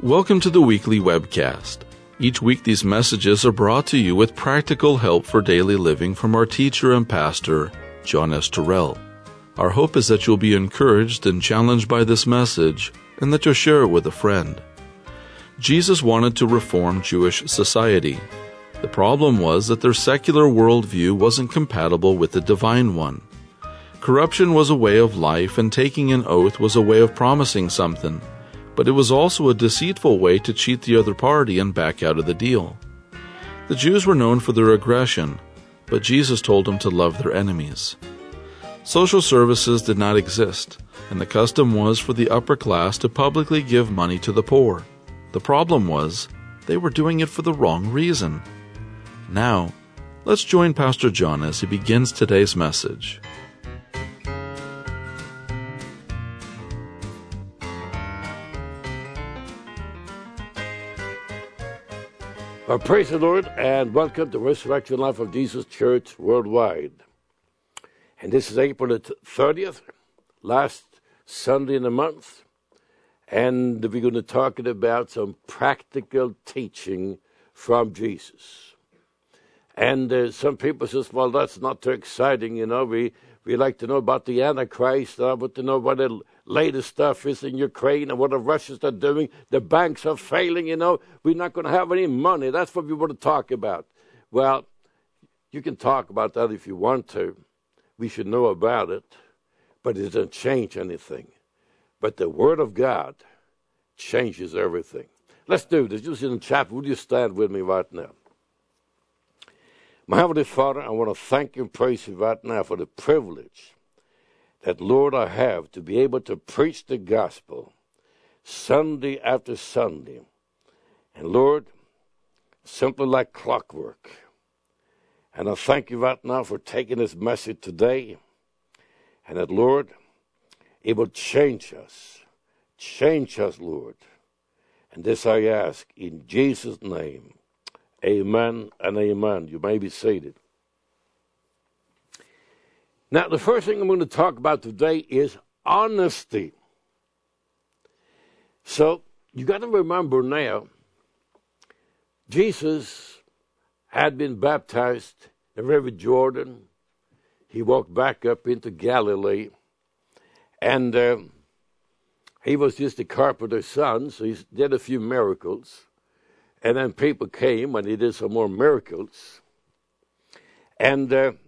Welcome to the weekly webcast. Each week these messages are brought to you with practical help for daily living from our teacher and pastor, John S. Terrell. Our hope is that you'll be encouraged and challenged by this message and that you'll share it with a friend. Jesus wanted to reform Jewish society. The problem was that their secular worldview wasn't compatible with the divine one. Corruption was a way of life and taking an oath was a way of promising something. But it was also a deceitful way to cheat the other party and back out of the deal. The Jews were known for their aggression, but Jesus told them to love their enemies. Social services did not exist, and the custom was for the upper class to publicly give money to the poor. The problem was, they were doing it for the wrong reason. Now, let's join Pastor John as he begins today's message. Well, praise the Lord, and welcome to Resurrection Life of Jesus Church Worldwide. And this is April the 30th, last Sunday in the month, and we're going to talk about some practical teaching from Jesus. And some people say, well, that's not too exciting, we like to know about the Antichrist, I want to know what the latest stuff is in Ukraine and what the Russians are doing. The banks are failing, We're not going to have any money. That's what we want to talk about. Well, you can talk about that if you want to. We should know about it, but it doesn't change anything. But the Word of God changes everything. Let's do this. Just in the chapter, would you stand with me right now? My Heavenly Father, I want to thank you and praise you right now for the privilege that, Lord, I have to be able to preach the gospel Sunday after Sunday. And, Lord, simply like clockwork. And I thank you right now for taking this message today. And that, Lord, it will change us. Change us, Lord. And this I ask in Jesus' name. Amen and amen. You may be seated. Now, the first thing I'm going to talk about today is honesty. So, you got to remember now, Jesus had been baptized in the River Jordan. He walked back up into Galilee. And he was just a carpenter's son, so he did a few miracles. And then people came and he did some more miracles. And the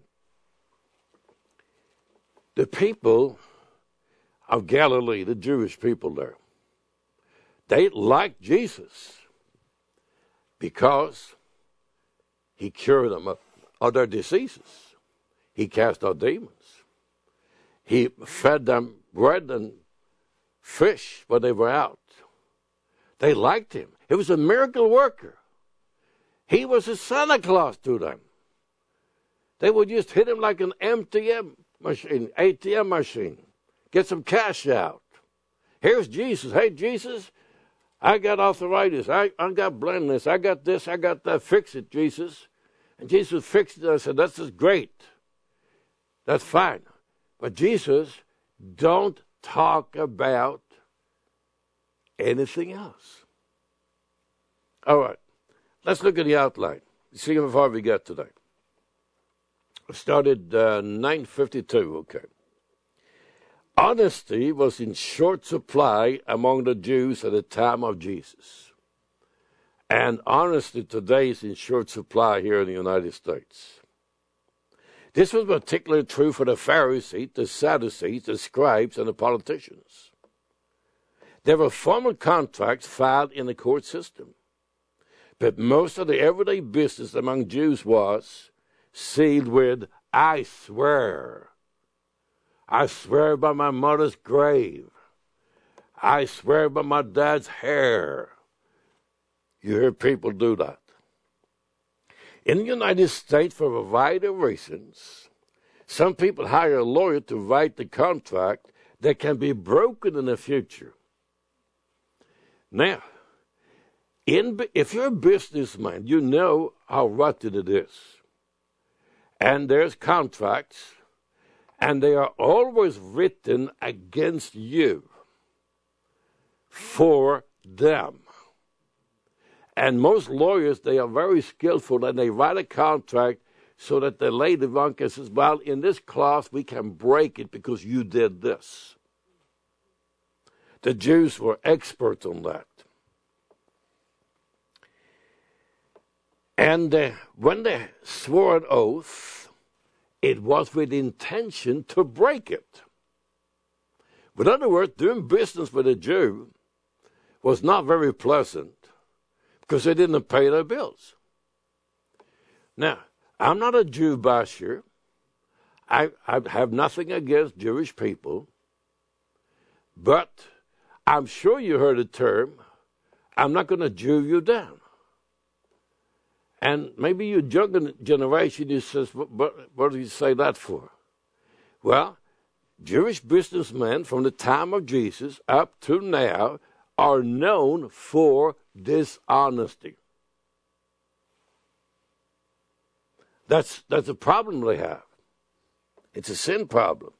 people of Galilee, the Jewish people there, they liked Jesus because he cured them of their diseases. He cast out demons. He fed them bread and fish when they were out. They liked him. He was a miracle worker. He was a Santa Claus to them. They would just hit him like an ATM machine. Get some cash out. Here's Jesus. Hey, Jesus, I got arthritis. I got blindness. I got this. I got that. Fix it, Jesus. And Jesus fixed it. I said, that's just great. That's fine. But Jesus, don't talk about anything else. All right, let's look at the outline. See how far we got today. I started 9:52, okay. Honesty was in short supply among the Jews at the time of Jesus. And honesty today is in short supply here in the United States. This was particularly true for the Pharisees, the Sadducees, the scribes, and the politicians. There were formal contracts filed in the court system. But most of the everyday business among Jews was sealed with, I swear. I swear by my mother's grave. I swear by my dad's hair. You hear people do that. In the United States, for a variety of reasons, some people hire a lawyer to write the contract that can be broken in the future. Now, if you're a businessman, you know how rotten it is. And there's contracts, and they are always written against you for them. And most lawyers, they are very skillful, and they write a contract so that the lady can says, well, in this clause, we can break it because you did this. The Jews were experts on that. And when they swore an oath, it was with intention to break it. In other words, doing business with a Jew was not very pleasant because they didn't pay their bills. Now, I'm not a Jew basher. I have nothing against Jewish people. But I'm sure you heard the term, I'm not going to Jew you down. And maybe your younger generation, you says, what do you say that for? Well, Jewish businessmen from the time of Jesus up to now are known for dishonesty. That's a problem they have. It's a sin problem.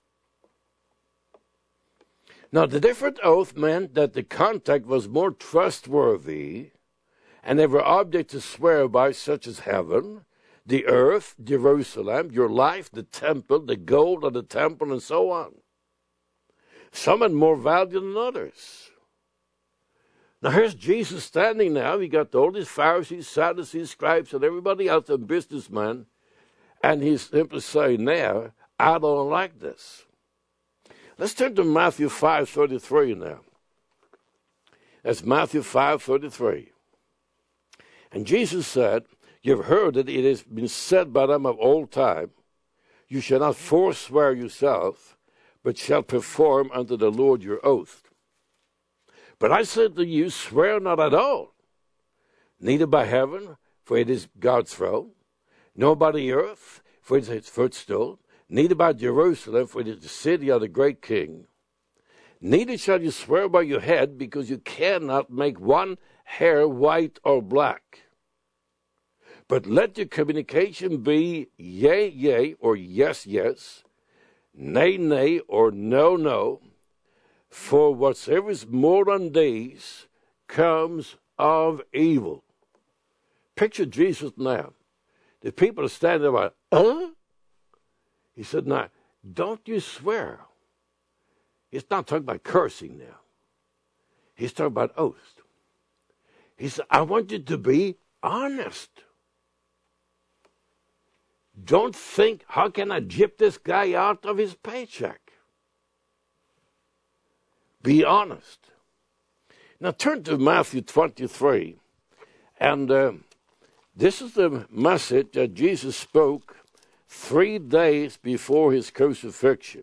Now, the different oath meant that the contract was more trustworthy, and they were objects to swear by, such as heaven, the earth, Jerusalem, your life, the temple, the gold of the temple, and so on. Some had more value than others. Now, here's Jesus standing now. He got all these Pharisees, Sadducees, scribes, and everybody else, and businessmen, and he's simply saying now, I don't like this. Let's turn to Matthew 5:33 now. That's Matthew 5:33. And Jesus said, you've heard that it has been said by them of old time, you shall not forswear yourself, but shall perform unto the Lord your oath. But I said to you, swear not at all, neither by heaven, for it is God's throne, nor by the earth, for it is his footstool, neither by Jerusalem, for it is the city of the great king. Neither shall you swear by your head, because you cannot make one hair white or black. But let your communication be yea, yea, or yes, yes, nay, nay, or no, no. For whatsoever is more than these comes of evil. Picture Jesus now. The people are standing there like, He said, now, don't you swear. He's not talking about cursing now. He's talking about oath. He said, I want you to be honest. Don't think, how can I gyp this guy out of his paycheck? Be honest. Now turn to Matthew 23. And this is the message that Jesus spoke 3 days before his crucifixion.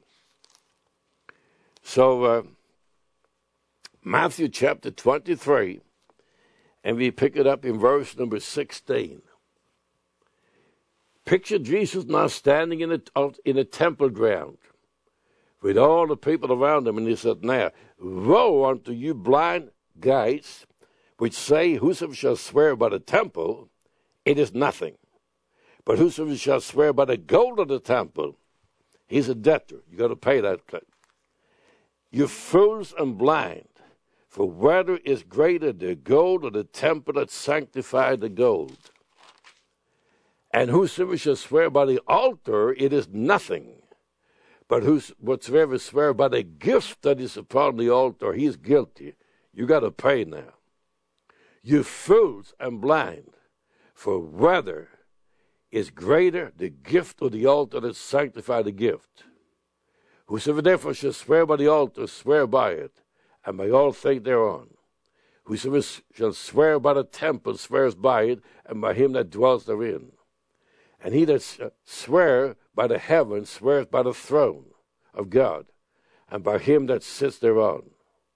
So, Matthew chapter 23, and we pick it up in verse number 16. Picture Jesus now standing in a temple ground with all the people around him, and he said, now, woe unto you blind guides, which say, whosoever shall swear by the temple, it is nothing. But whosoever shall swear by the gold of the temple, he's a debtor. You got to pay that. You fools and blind, for whether is greater the gold or the temple that sanctified the gold? And whosoever shall swear by the altar, it is nothing. But whatsoever swear by the gift that is upon the altar, he is guilty. You got to pay now. You fools and blind, for whether is greater the gift or the altar that sanctify the gift? Whosoever therefore shall swear by the altar, swear by it, and by all things thereon. Whosoever shall swear by the temple, swears by it, and by him that dwells therein. And he that swear by the heavens, swears by the throne of God, and by him that sits thereon.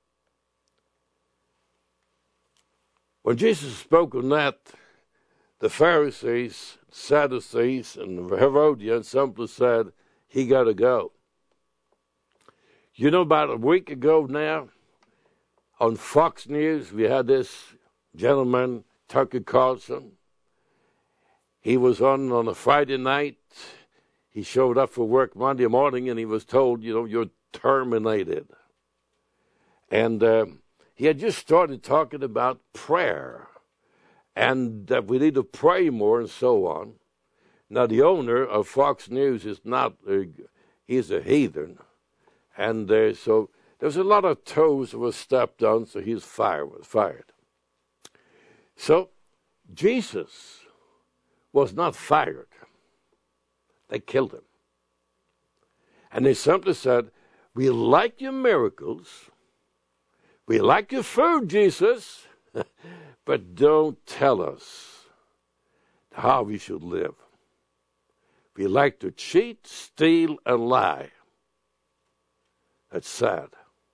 When Jesus spoke on that, the Pharisees, Sadducees, and Herodians simply said, he got to go. You know, about a week ago now, on Fox News, we had this gentleman, Tucker Carlson. He was on a Friday night. He showed up for work Monday morning, and he was told, you're terminated. And he had just started talking about prayer and that we need to pray more and so on. Now, the owner of Fox News is not, he's a heathen. And so there's a lot of toes that were stepped on, so he was fired. So Jesus was not fired. They killed him. And they simply said, we like your miracles. We like your food, Jesus. But don't tell us how we should live. We like to cheat, steal, and lie. That's sad.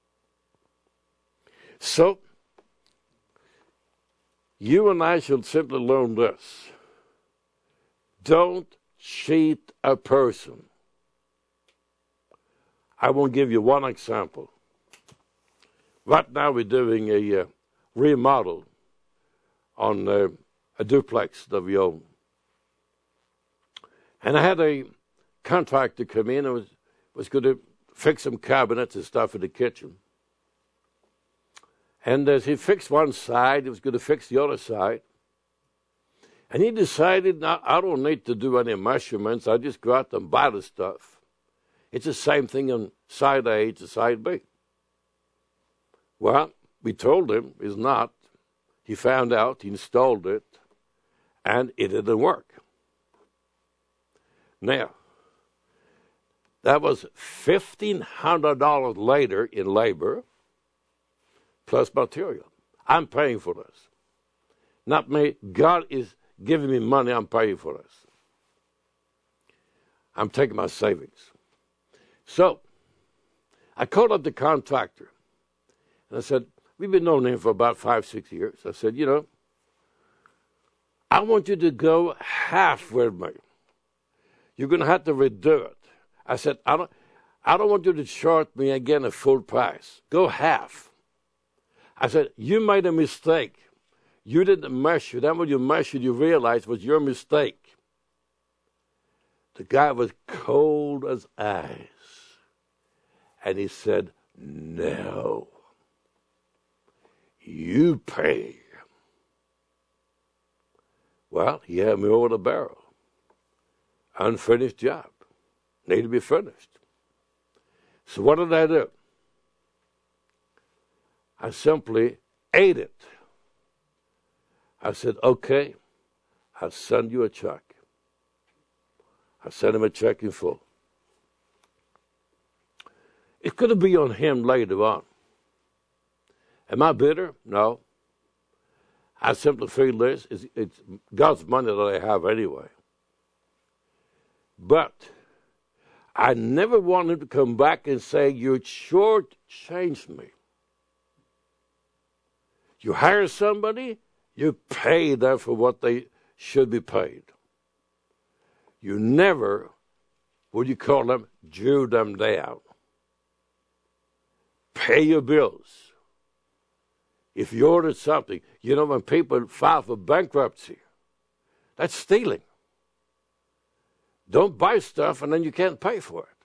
So, you and I should simply learn this. Don't cheat a person. I won't give you one example. Right now we're doing a remodel on a duplex that we own. And I had a contractor come in and was going to fix some cabinets and stuff in the kitchen. And as he fixed one side, he was going to fix the other side. And he decided, now, I don't need to do any measurements. I just go out and buy the stuff. It's the same thing on side A to side B. Well, we told him it's not. He found out, he installed it, and it didn't work. Now, that was $1,500 later in labor, plus material. I'm paying for this. Not me. God is giving me money. I'm paying for this. I'm taking my savings. So, I called up the contractor, and I said, we've been knowing him for about 5-6 years. I said, you know, I want you to go half with me. You're going to have to redo it. I said, I don't want you to charge me again a full price. Go half. I said, you made a mistake. You didn't measure. Then when you measured, you realized it was your mistake. The guy was cold as ice. And he said, no. You pay. Well, he had me over the barrel. Unfinished job. Need to be finished. So what did I do? I simply ate it. I said, okay, I'll send you a check. I sent him a check in full. It could be on him later on. Am I bitter? No. I simply feel this. It's God's money that I have anyway. But I never want him to come back and say, you shortchanged me. You hire somebody, you pay them for what they should be paid. You never, what do you call them, Jew them down. Pay your bills. If you ordered something, you know, when people file for bankruptcy, that's stealing. Don't buy stuff and then you can't pay for it.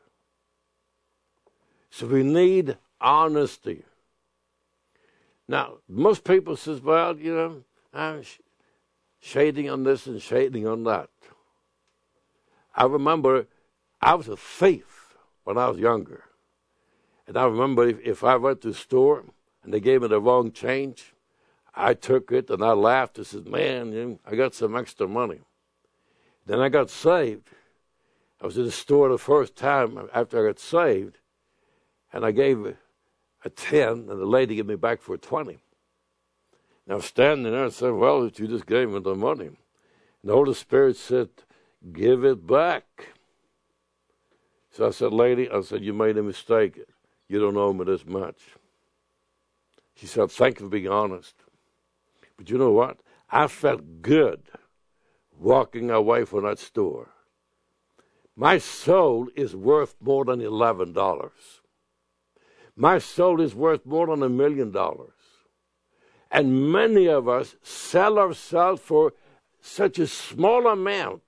So we need honesty. Now, most people says, well, you know, I'm shading on this and shading on that. I remember I was a thief when I was younger. And I remember if I went to the store and they gave me the wrong change, I took it and I laughed and said, man, you know, I got some extra money. Then I got saved. I was in the store the first time after I got saved, and I gave a 10, and the lady gave me back for a 20. And I was standing there and said, well, you just gave me the money. And the Holy Spirit said, give it back. So I said, lady, you made a mistake. You don't owe me this much. She said, thank you for being honest. But you know what? I felt good walking away from that store. My soul is worth more than $11. My soul is worth more than $1 million. And many of us sell ourselves for such a small amount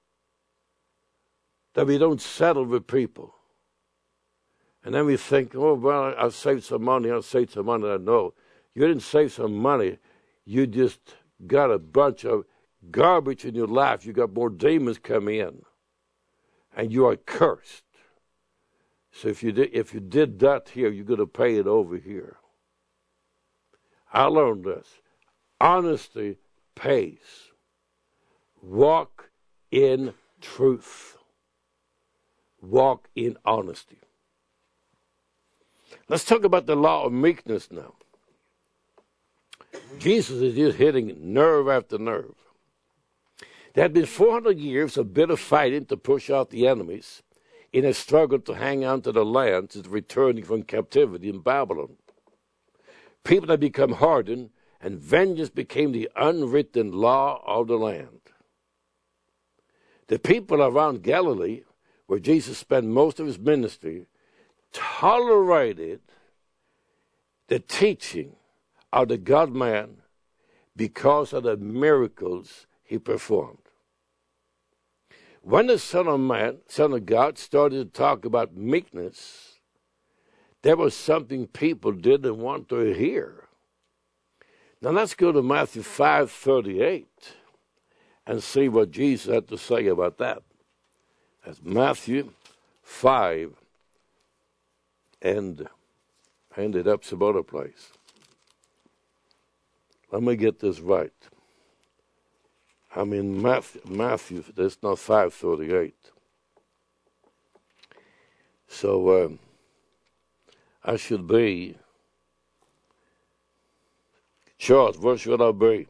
that we don't settle with people. And then we think, oh, well, I'll save some money. No, you didn't save some money. You just got a bunch of garbage in your life. You got more demons come in, and you are cursed. So if you did that here, you're going to pay it over here. I learned this. Honesty pays. Walk in truth. Walk in honesty. Let's talk about the law of meekness now. Jesus is just hitting nerve after nerve. There had been 400 years of bitter fighting to push out the enemies in a struggle to hang on to the land since returning from captivity in Babylon. People had become hardened, and vengeance became the unwritten law of the land. The people around Galilee, where Jesus spent most of his ministry, tolerated the teaching of the God-man because of the miracles he performed. When the Son of Man, Son of God, started to talk about meekness, there was something people didn't want to hear. Now let's go to Matthew 5:38 and see what Jesus had to say about that. That's Matthew 5, and I ended up some other place. Let me get this right. I'm in Matthew, that's not 5:38. So I should be, Charles, where should I be?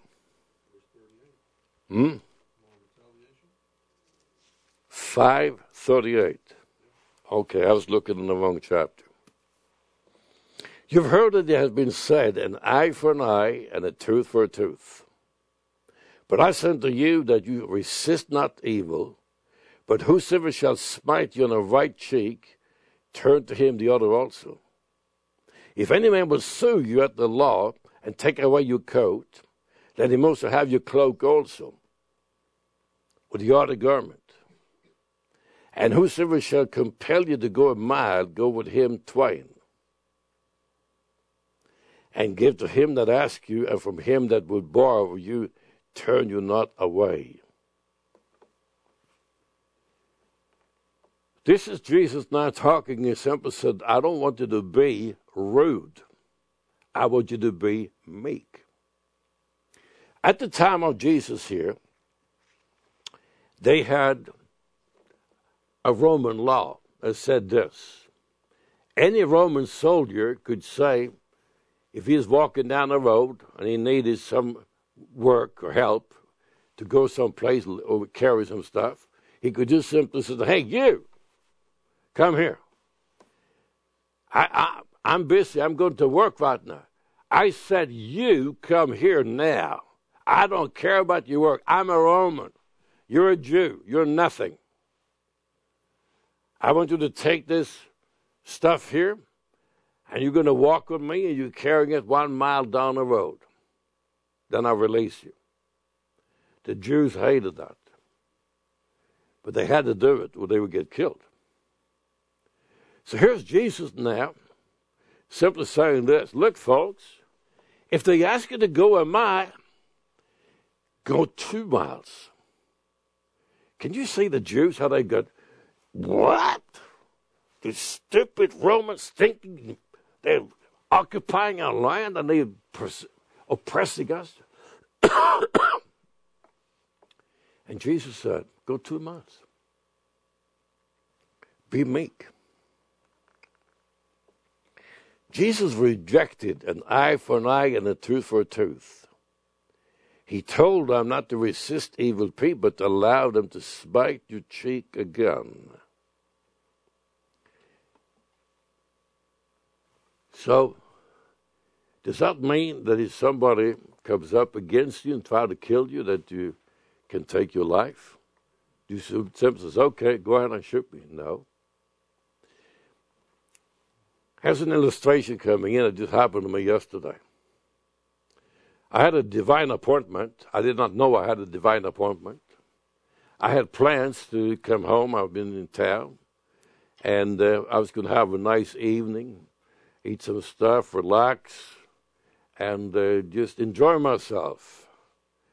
5:38. Okay, I was looking in the wrong chapter. You've heard that it has been said, an eye for an eye and a tooth for a tooth. But I say unto you that you resist not evil, but whosoever shall smite you on the right cheek, turn to him the other also. If any man will sue you at the law and take away your coat, let him also have your cloak also, with the other garment. And whosoever shall compel you to go a mile, go with him twain. And give to him that asks you, and from him that would borrow you, turn you not away. This is Jesus now talking. He simply said, I don't want you to be rude. I want you to be meek. At the time of Jesus here, they had a Roman law that said this. Any Roman soldier could say, if he was walking down the road and he needed some work or help to go someplace or carry some stuff, he could just simply say, hey, you, come here. I'm busy. I'm going to work right now. I said, you come here now. I don't care about your work. I'm a Roman. You're a Jew. You're nothing. I want you to take this stuff here, and you're going to walk with me, and you're carrying it 1 mile down the road. Then I'll release you. The Jews hated that. But they had to do it or they would get killed. So here's Jesus now, simply saying this. Look, folks, if they ask you to go a mile, go 2 miles. Can you see the Jews, how they got, what? The stupid Romans thinking they're occupying our land and they're oppressing us? And Jesus said, go 2 miles. Be meek. Jesus rejected an eye for an eye and a tooth for a tooth. He told them not to resist evil people, but to allow them to smite your cheek again. So, does that mean that if somebody comes up against you and try to kill you, that you can take your life? You simply say, okay, go ahead and shoot me. No. Here's an illustration coming in. It just happened to me yesterday. I had a divine appointment. I did not know I had a divine appointment. I had plans to come home. I've been in town. And I was going to have a nice evening, eat some stuff, relax, and just enjoy myself.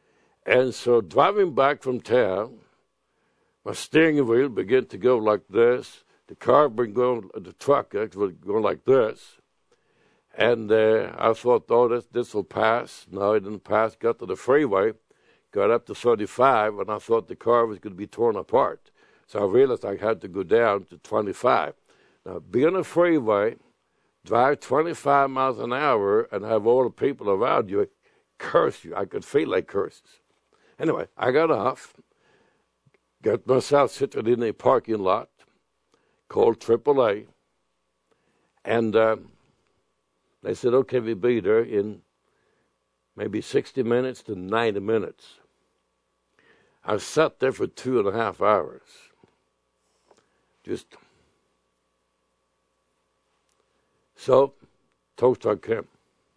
And so driving back from town, my steering wheel began to go like this. The car began going, the truck actually going like this. And I thought, oh, this will pass. No, it didn't pass. Got to the freeway, got up to 35, and I thought the car was going to be torn apart. So I realized I had to go down to 25. Now, be on a freeway, drive 25 miles an hour, and have all the people around you curse you. I could feel like curses. Anyway, I got off, got myself sitting in a parking lot, called AAA, and they said, okay, we'll be there in maybe 60 minutes to 90 minutes. I sat there for 2.5 hours. So, tow truck came.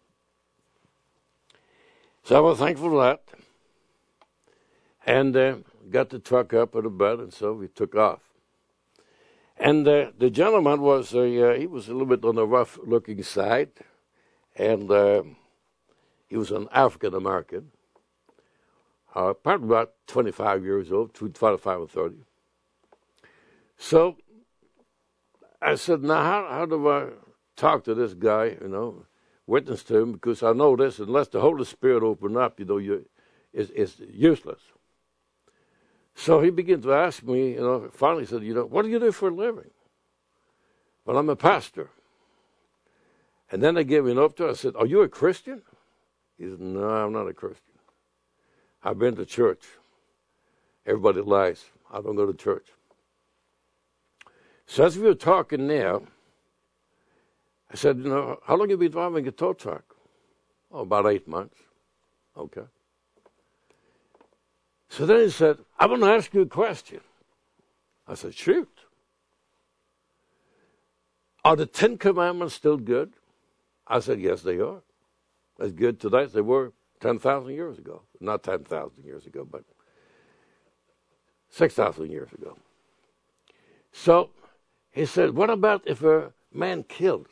So I was thankful for that. And got the truck up at the bed, and so we took off. And the gentleman was, he was a little bit on the rough-looking side, and he was an African-American, probably about 25 years old, between 25 and 30. So I said, now how do I talk to this guy, witness to him, because I know this, unless the Holy Spirit open up, it's useless. So he began to ask me, finally said, what do you do for a living? Well, I'm a pastor. And then I gave him up to. I said, are you a Christian? He said, no, I'm not a Christian. I've been to church. Everybody lies. I don't go to church. So as we were talking now, I said, how long have you been driving a tow truck? Oh, about 8 months. Okay. So then he said, I want to ask you a question. I said, shoot. Are the 10 Commandments still good? I said, yes, they are. As good today as they were 10,000 years ago. Not 10,000 years ago, but 6,000 years ago. So he said, what about if a man kills?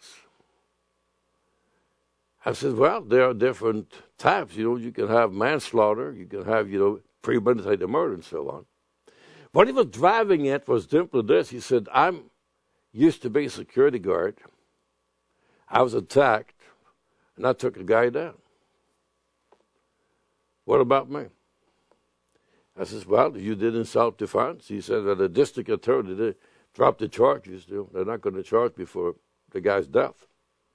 I said, well, there are different types. You can have manslaughter. You can have, premeditated murder and so on. What he was driving at was simply this. He said, I'm used to be a security guard. I was attacked, and I took a guy down. What about me? I said, well, you did in self-defense. He said that the district attorney dropped the charges. They're not going to charge me for the guy's death.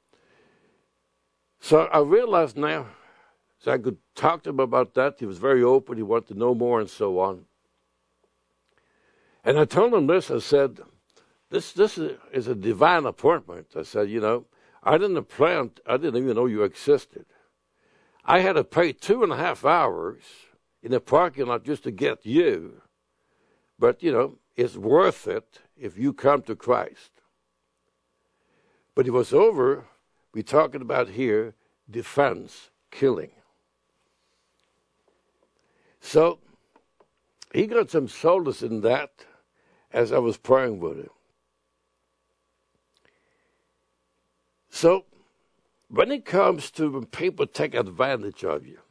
So I realized now, so I could talk to him about that. He was very open. He wanted to know more and so on. And I told him this. I said, this is a divine appointment. I said, I didn't even know you existed. I had to pay 2.5 hours in the parking lot just to get you. But, it's worth it if you come to Christ. But it was over. We're talking about here defense, killing. So he got some solace in that as I was praying with him. So when it comes to when people take advantage of you,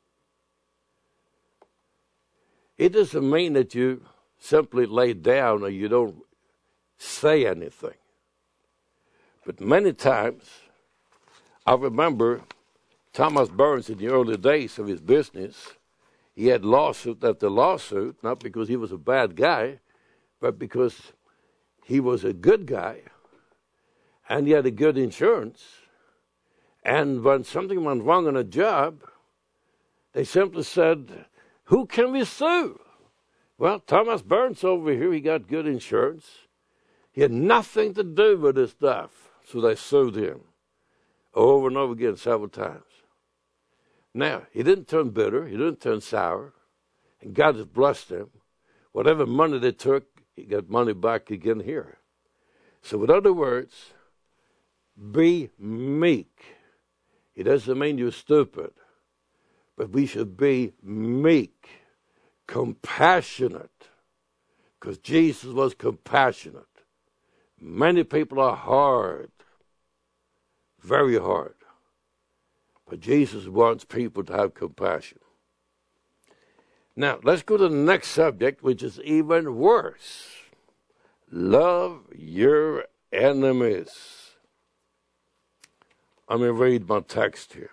it doesn't mean that you simply lay down or you don't say anything. But many times, I remember Thomas Burns in the early days of his business, he had lawsuit after lawsuit, not because he was a bad guy, but because he was a good guy, and he had a good insurance. And when something went wrong on a job, they simply said, who can we sue? Well, Thomas Burns over here, he got good insurance. He had nothing to do with this stuff, so they sued him over and over again several times. Now, he didn't turn bitter. He didn't turn sour. And God has blessed him. Whatever money they took, he got money back again here. So in other words, be meek. It doesn't mean you're stupid. But we should be meek, compassionate. Because Jesus was compassionate. Many people are hard. Very hard. But Jesus wants people to have compassion. Now, let's go to the next subject, which is even worse. Love your enemies. I'm going to read my text here.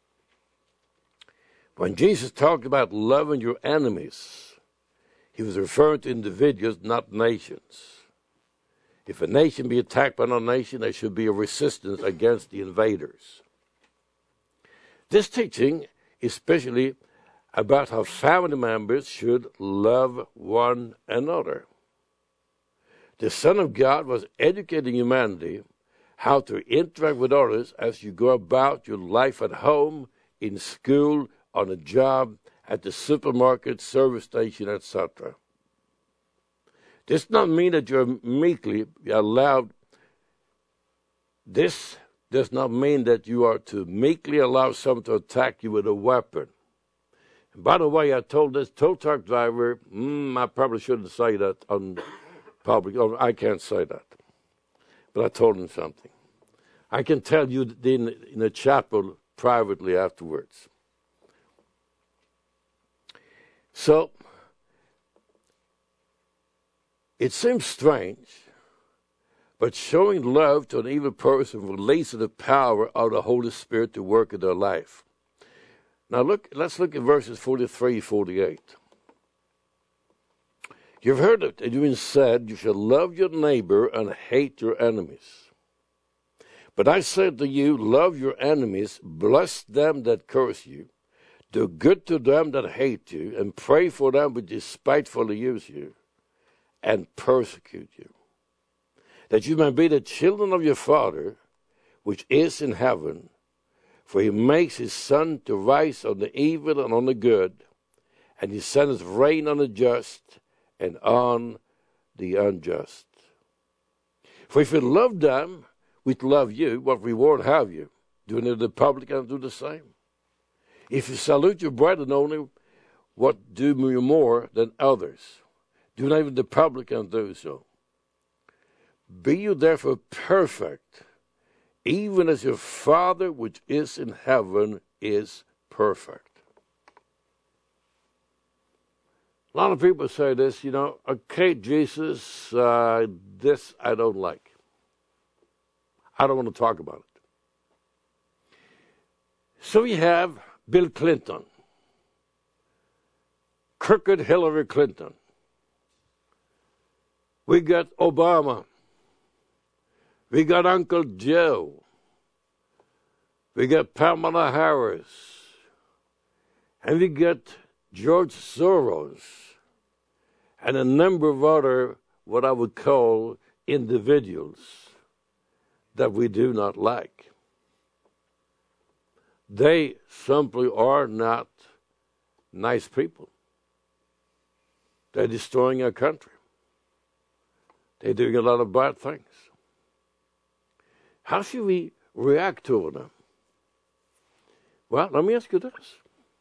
When Jesus talked about loving your enemies, he was referring to individuals, not nations. If a nation be attacked by another nation, there should be a resistance against the invaders. This teaching, especially about how family members should love one another. The Son of God was educating humanity how to interact with others as you go about your life at home, in school, on a job, at the supermarket, service station, etc. This does not mean that you're meekly allowed. This does not mean that you are to meekly allow someone to attack you with a weapon. And by the way, I told this tow truck driver, I probably shouldn't say that on public. I can't say that. But I told him something. I can tell you in the chapel privately afterwards. So, it seems strange, but showing love to an evil person releases the power of the Holy Spirit to work in their life. Now let's look at verses 43, 48. You've heard it been said, you shall love your neighbor and hate your enemies. But I said to you, love your enemies, bless them that curse you, do good to them that hate you, and pray for them which despitefully use you and persecute you, that you may be the children of your Father, which is in heaven. For he makes his sun to rise on the evil and on the good, and he sends rain on the just and on the unjust. For if you love them which love you, what reward have you? Do any of the publicans do the same? If you salute your brethren only, what do you more than others? Do not even the publicans do so? Be you therefore perfect, even as your Father which is in heaven is perfect. A lot of people say this, okay, Jesus, this I don't like. I don't want to talk about it. So we have Bill Clinton, crooked Hillary Clinton. We got Obama. We got Uncle Joe. We got Pamela Harris. And we got George Soros. And a number of other, what I would call, individuals that we do not like. They simply are not nice people. They're destroying our country. They're doing a lot of bad things. How should we react to them? Well, let me ask you this.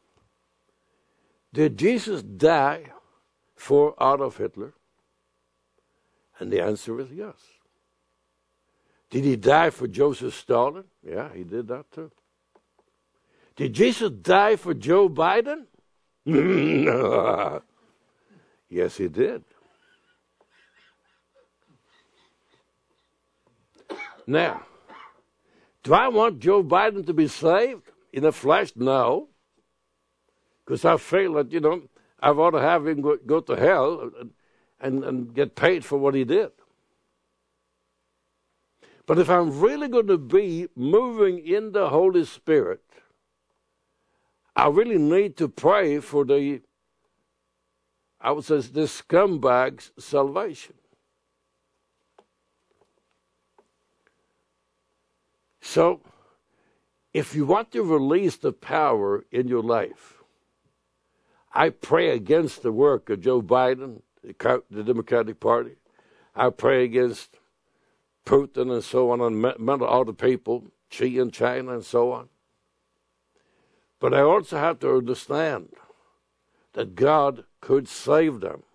Did Jesus die for Adolf Hitler? And the answer is yes. Did he die for Joseph Stalin? Yeah, he did that too. Did Jesus die for Joe Biden? Yes, he did. Now, do I want Joe Biden to be saved in the flesh? No. Because I feel that, I ought to have him go to hell and get paid for what he did. But if I'm really going to be moving in the Holy Spirit, I really need to pray for the scumbag's salvation. So, if you want to release the power in your life, I pray against the work of Joe Biden, the Democratic Party. I pray against Putin and so on, and many other people, Xi in China and so on. But I also have to understand that God could save them.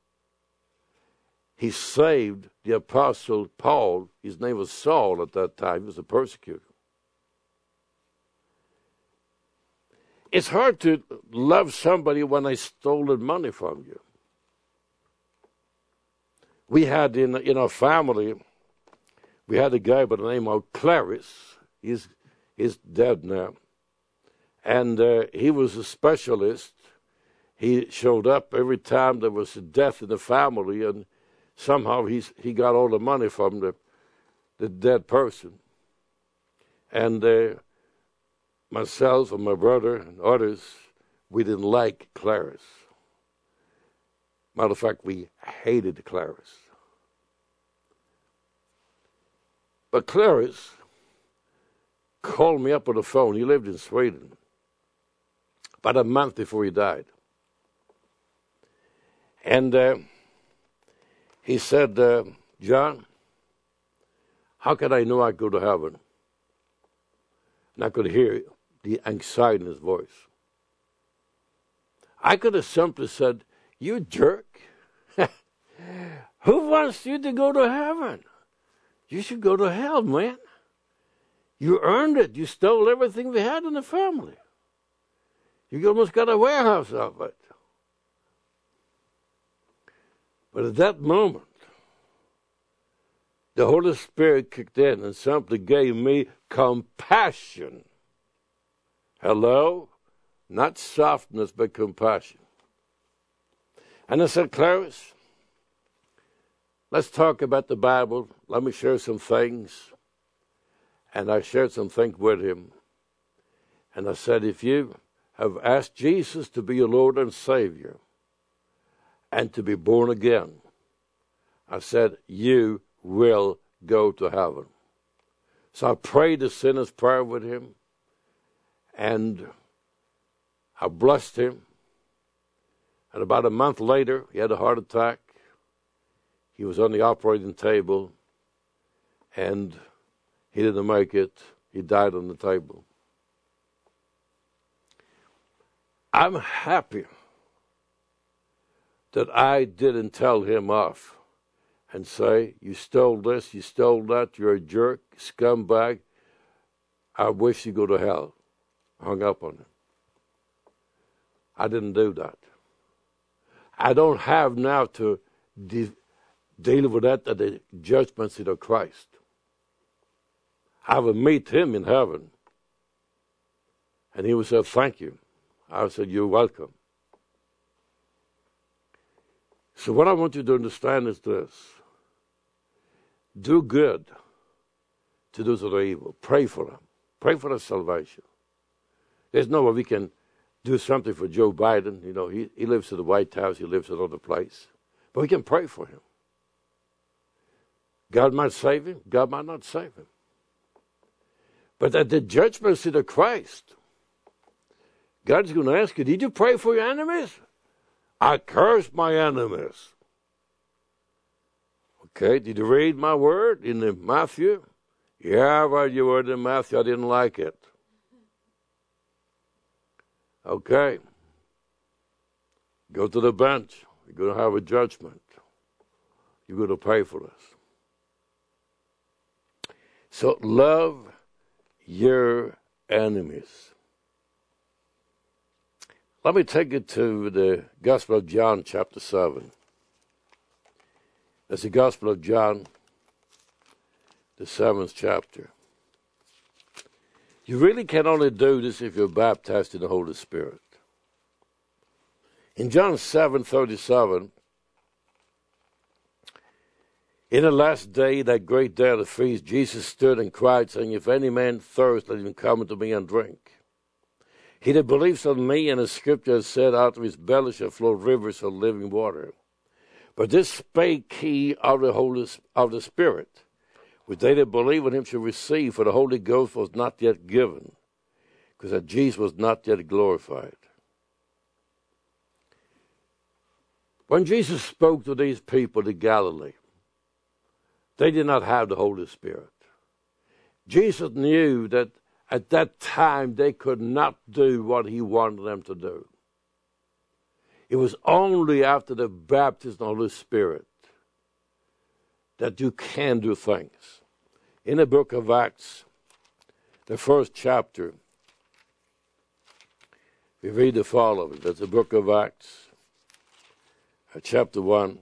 He saved the Apostle Paul. His name was Saul at that time. He was a persecutor. It's hard to love somebody when they stolen money from you. We had in our family, we had a guy by the name of Clarice. He's dead now. And he was a specialist. He showed up every time there was a death in the family, and somehow he got all the money from the dead person. And myself and my brother and others, we didn't like Clarice. Matter of fact, we hated Clarice. But Clarice called me up on the phone. He lived in Sweden about a month before he died. And he said, John, how could I know I'd go to heaven? And I could hear the anxiety in his voice. I could have simply said, you jerk. Who wants you to go to heaven? You should go to hell, man. You earned it. You stole everything we had in the family. You almost got a warehouse of it. But at that moment, the Holy Spirit kicked in and simply gave me compassion. Hello? Not softness, but compassion. And I said, Clarice, let's talk about the Bible. Let me share some things. And I shared some things with him. And I said, if you have asked Jesus to be your Lord and Savior and to be born again, I said, you will go to heaven. So I prayed the sinner's prayer with him, and I blessed him. And about a month later, he had a heart attack. He was on the operating table, and he didn't make it. He died on the table. I'm happy that I didn't tell him off and say, you stole this, you stole that, you're a jerk, scumbag. I wish you go to hell. I hung up on him. I didn't do that. I don't have now to deal with that at the judgment seat of Christ. I will meet him in heaven. And he will say, thank you. I said, you're welcome. So what I want you to understand is this. Do good to those that are evil. Pray for them. Pray for their salvation. There's no way we can do something for Joe Biden. You know, he lives at the White House. He lives at another place. But we can pray for him. God might save him. God might not save him. But at the judgment seat of Christ, God's going to ask you, did you pray for your enemies? I curse my enemies. Okay, did you read my word in the Matthew? Yeah, I read your word in Matthew. I didn't like it. Okay. Go to the bench. You're going to have a judgment. You're going to pay for this. So love your enemies. Let me take you to the Gospel of John, chapter 7. That's the Gospel of John, the 7th chapter. You really can only do this if you're baptized in the Holy Spirit. In John 7:37, in the last day, that great day of the feast, Jesus stood and cried, saying, if any man thirst, let him come unto me and drink. He that believes on me, and as Scripture has said, out of his belly shall flow rivers of living water. But this spake he of the Spirit, which they that believe on him shall receive, for the Holy Ghost was not yet given, because that Jesus was not yet glorified. When Jesus spoke to these people in Galilee, they did not have the Holy Spirit. Jesus knew that at that time they could not do what he wanted them to do. It was only after the baptism of the Holy Spirit that you can do things. In the book of Acts, the 1st chapter, We read the following. That's the book of Acts, chapter 1,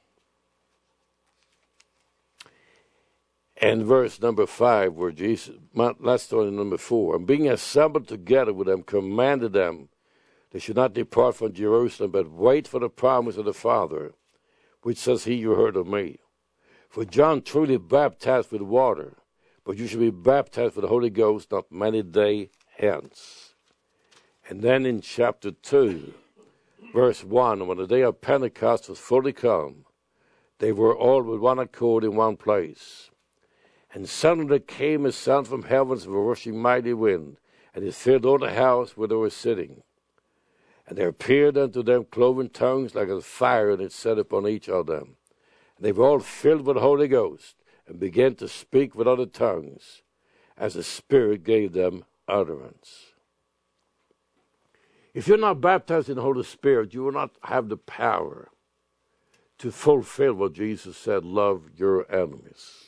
and verse number 5, where Jesus, let's start in number 4. And being assembled together with them, commanded them they should not depart from Jerusalem, but wait for the promise of the Father, which says he you heard of me. For John truly baptized with water, but you shall be baptized with the Holy Ghost not many days hence. And then in chapter 2, verse 1, when the day of Pentecost was fully come, they were all with one accord in one place. And suddenly there came a sound from heaven as of a rushing mighty wind, and it filled all the house where they were sitting. And there appeared unto them cloven tongues like a fire, and it set upon each of them. And they were all filled with the Holy Ghost, and began to speak with other tongues, as the Spirit gave them utterance. If you're not baptized in the Holy Spirit, you will not have the power to fulfill what Jesus said, love your enemies.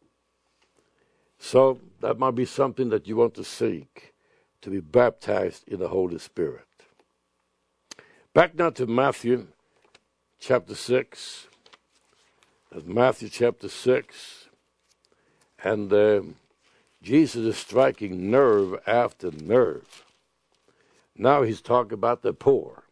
So that might be something that you want to seek, to be baptized in the Holy Spirit. Back now to Matthew chapter 6. That's Matthew chapter 6. And Jesus is striking nerve after nerve. Now he's talking about the poor.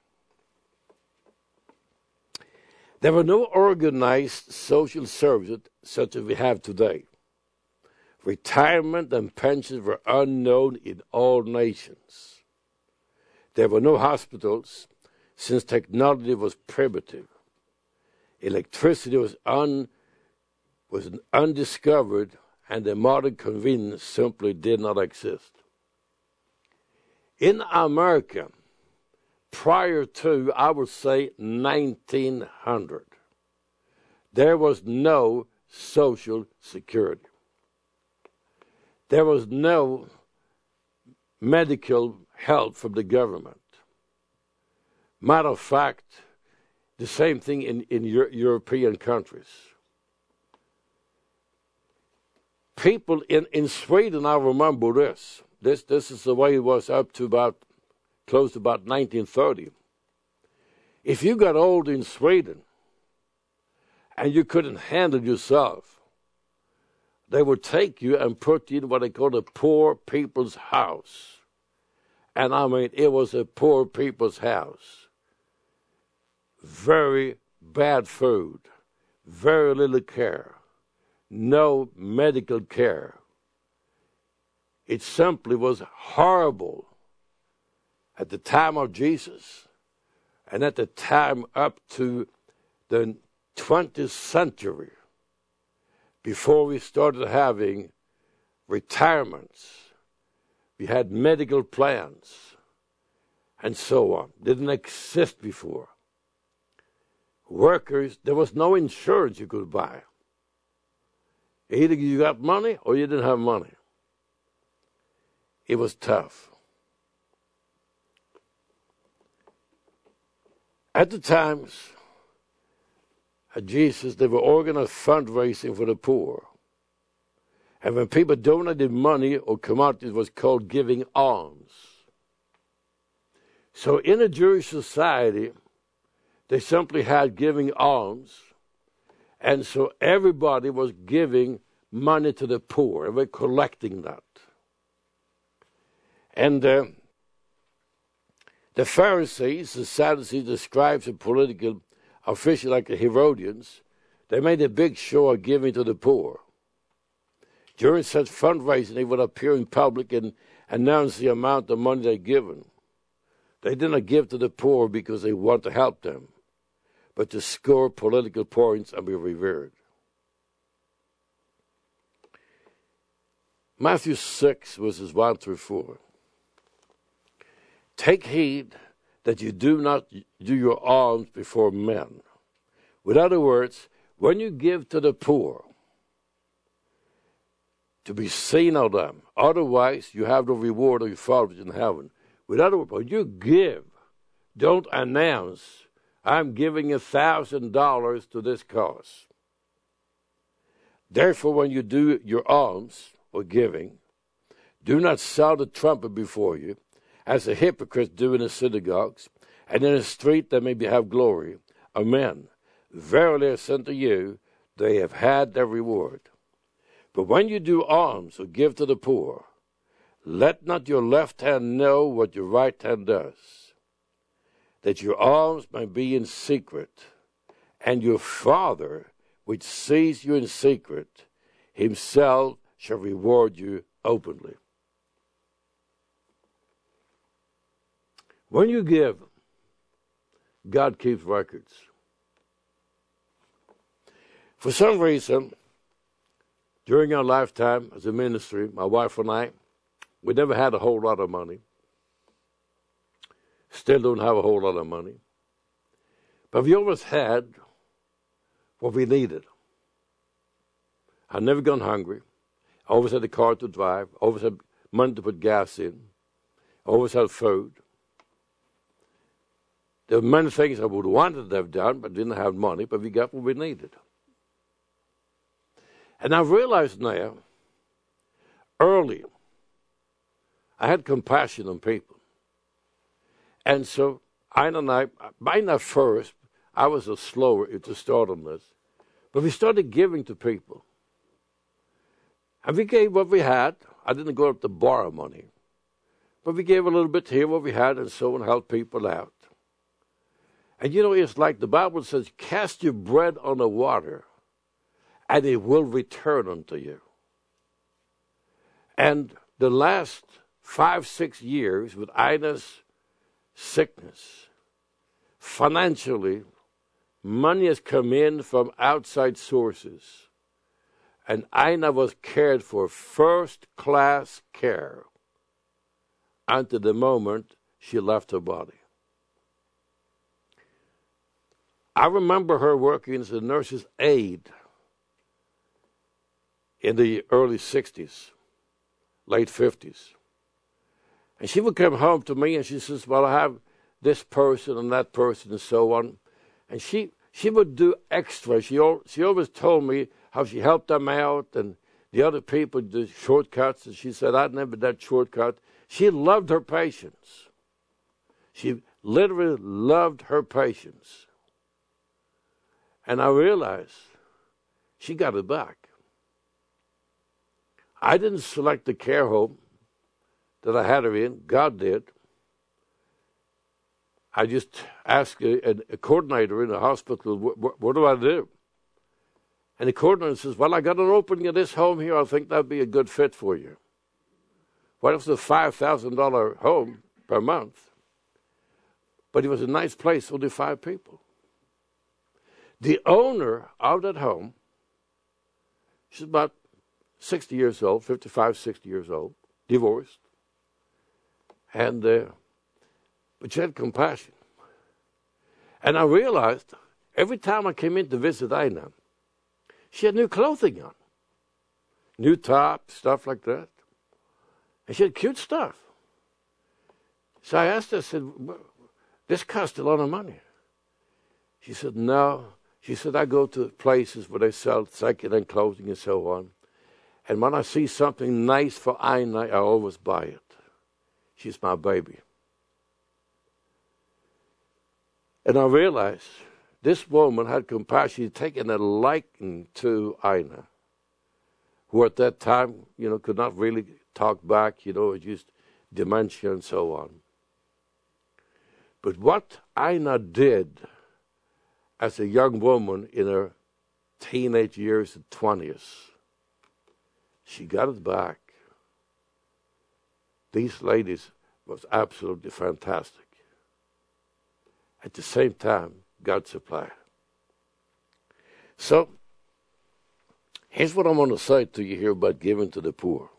There were no organized social services such as we have today. Retirement and pensions were unknown in all nations. There were no hospitals, since technology was primitive. Electricity was undiscovered, and the modern convenience simply did not exist. In America, prior to, I would say, 1900, there was no Social Security. There was no medical help from the government. Matter of fact, the same thing in European countries. People in Sweden, I remember this. This is the way it was up to close to about 1930. If you got old in Sweden and you couldn't handle yourself, they would take you and put you in what they call a poor people's house. And I mean, it was a poor people's house. Very bad food, very little care, no medical care. It simply was horrible at the time of Jesus and at the time up to the 20th century, before we started having retirements. We had medical plans and so on. Didn't exist before. Workers, there was no insurance you could buy. Either you got money or you didn't have money. It was tough. At the times of Jesus, they were organized fundraising for the poor. And when people donated money or commodities, it was called giving alms. So in a Jewish society, they simply had giving alms, and so everybody was giving money to the poor, and we're collecting that. And the Pharisees, the Sadducees, the scribes, and political officials like the Herodians, they made a big show of giving to the poor. During such fundraising, they would appear in public and announce the amount of money they'd given. They did not give to the poor because they want to help them, but to score political points and be revered. Matthew 6, verses 1 through 4. Take heed that you do not do your alms before men. In other words, when you give to the poor, to be seen of them. Otherwise, you have the reward of your Father in heaven. In other words, when you give, don't announce, I'm giving $1,000 to this cause. Therefore, when you do your alms or giving, do not sound the trumpet before you, as the hypocrites do in the synagogues, and in the street they may have glory. Amen. Verily I say unto you, they have had their reward. But when you do alms or give to the poor, let not your left hand know what your right hand does, that your alms may be in secret, and your Father, which sees you in secret, himself shall reward you openly. When you give, God keeps records. For some reason, during our lifetime as a ministry, my wife and I, we never had a whole lot of money. Still don't have a whole lot of money. But we always had what we needed. I've never gone hungry. I always had a car to drive. I always had money to put gas in. I always had food. There were many things I would have wanted to have done, but didn't have money, but we got what we needed. And I realized now, early, I had compassion on people. And so, by now first, I was a slower to start on this, but we started giving to people. And we gave what we had. I didn't go up to borrow money, but we gave a little bit here, what we had, and so on, helped people out. And you know, it's like the Bible says, cast your bread on the water, and it will return unto you. And the last 5-6 years with Ina's sickness, financially, money has come in from outside sources. And Ina was cared for first-class care until the moment she left her body. I remember her working as a nurse's aide in the early 60s, late 50s. And she would come home to me and she says, well, I have this person and that person and so on. And she would do extra. She always told me how she helped them out and the other people do shortcuts. And she said, I'd never done shortcut. She loved her patients. She literally loved her patients. And I realized she got it back. I didn't select the care home that I had her in. God did. I just asked a coordinator in the hospital, what do I do? And the coordinator says, well, I got an opening in this home here. I think that'd be a good fit for you. Well, it was a $5,000 home per month. But it was a nice place, only 5 people. The owner of that home, she's about 60 years old, 55, 60 years old, divorced. And but she had compassion. And I realized every time I came in to visit Ina, she had new clothing on. New top, stuff like that. And she had cute stuff. So I asked her, I said, this costs a lot of money. She said, no. She said, I go to places where they sell second-hand clothing and so on. And when I see something nice for Ina, I always buy it. She's my baby. And I realized this woman had compassion. She'd taken a liking to Ina, who at that time, could not really talk back, just dementia and so on. But what Ina did as a young woman in her teenage years and 20s, she got it back. These ladies was absolutely fantastic. At the same time, God supplied. So, here's what I want to say to you here about giving to the poor.